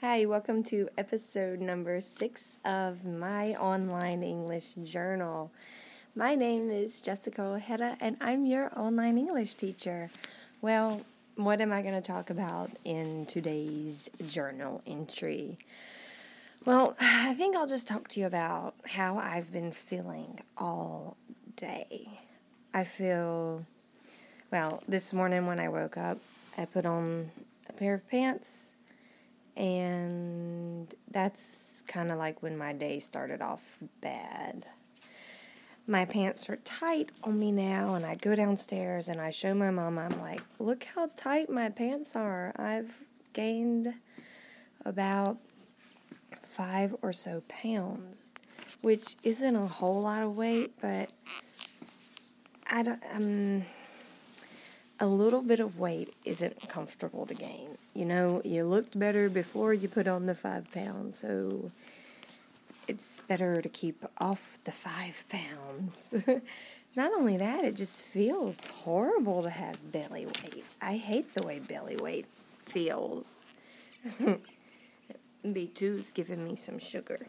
Hi, welcome to episode number 6 of my online English journal. My name is Jessica Ojeda, and I'm your online English teacher. Well, what am I going to talk about in today's journal entry? Well, I think I'll just talk to you about how I've been feeling all day. This morning when I woke up, I put on a pair of pants, and that's kind of like when my day started off bad. My pants are tight on me now, and I go downstairs and I show my mom, I'm like, look how tight my pants are. I've gained about 5 or so pounds, which isn't a whole lot of weight, but a little bit of weight isn't comfortable to gain. You know, you looked better before you put on the 5 pounds, so it's better to keep off the 5 pounds. Not only that, it just feels horrible to have belly weight. I hate the way belly weight feels. B2's giving me some sugar.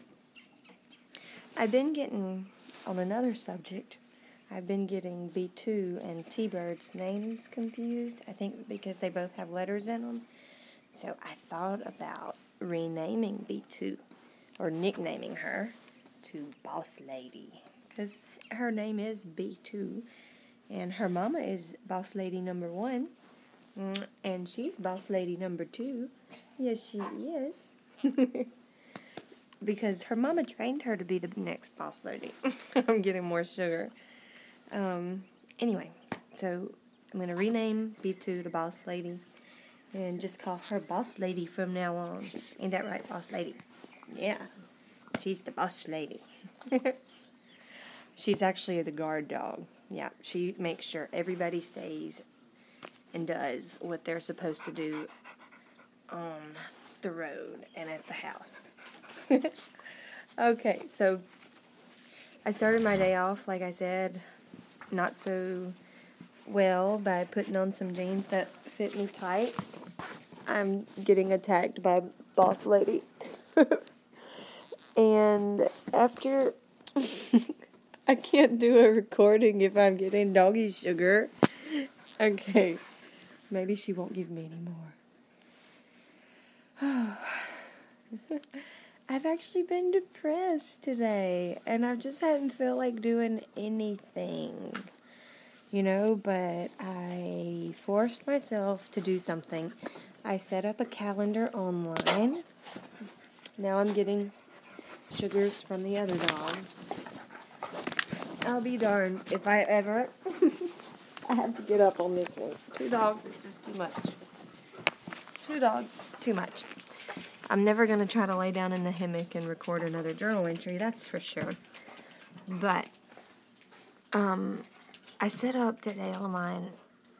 On another subject, I've been getting B2 and T-Bird's names confused, I think because they both have letters in them. So I thought about renaming B2, or nicknaming her, to Boss Lady, because her name is B2, and her mama is Boss Lady number 1, and she's Boss Lady number 2. Yes, she is. Because her mama trained her to be the next Boss Lady. I'm getting more sugar. Anyway, so I'm going to rename B2 to Boss Lady and just call her Boss Lady from now on. Ain't that right, Boss Lady? Yeah, she's the Boss Lady. She's actually the guard dog. Yeah, she makes sure everybody stays and does what they're supposed to do on the road and at the house. Okay, so I started my day off, like I said, not so well by putting on some jeans that fit me tight. I'm getting attacked by Boss Lady. And after, I can't do a recording if I'm getting doggy sugar. Okay, maybe she won't give me any more. I've actually been depressed today, and I just hadn't felt like doing anything, but I forced myself to do something. I set up a calendar online. Now I'm getting sugars from the other dog. I'll be darned if I ever I have to get up on this one. 2 dogs is just too much. 2 dogs, too much. I'm never going to try to lay down in the hammock and record another journal entry, that's for sure. But, I set up today online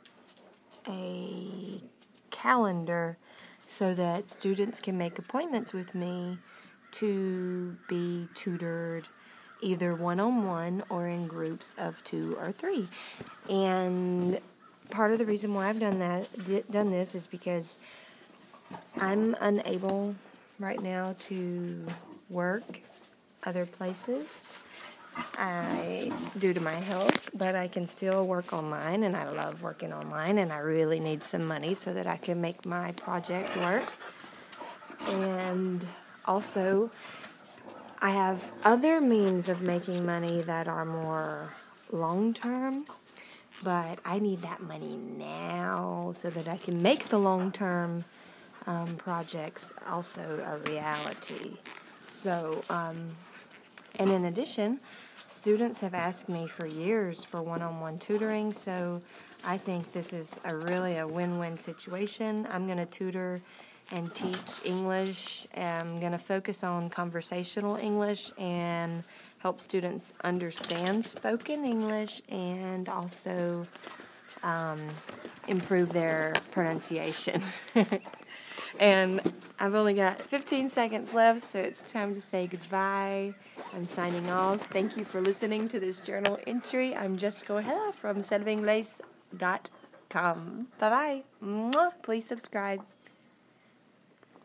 a calendar so that students can make appointments with me to be tutored either one-on-one or in groups of 2 or 3. And part of the reason why I've done this is because I'm unable right now to work other places due to my health, but I can still work online, and I love working online, and I really need some money so that I can make my project work. And also, I have other means of making money that are more long-term, but I need that money now so that I can make the long-term projects also a reality. So, and in addition, students have asked me for years for one-on-one tutoring, so I think this is really a win-win situation. I'm going to tutor and teach English. I'm going to focus on conversational English and help students understand spoken English and also improve their pronunciation. And I've only got 15 seconds left, so it's time to say goodbye. I'm signing off. Thank you for listening to this journal entry. I'm Jessica Ojeda from setofenglish.com. Bye-bye. Mwah. Please subscribe.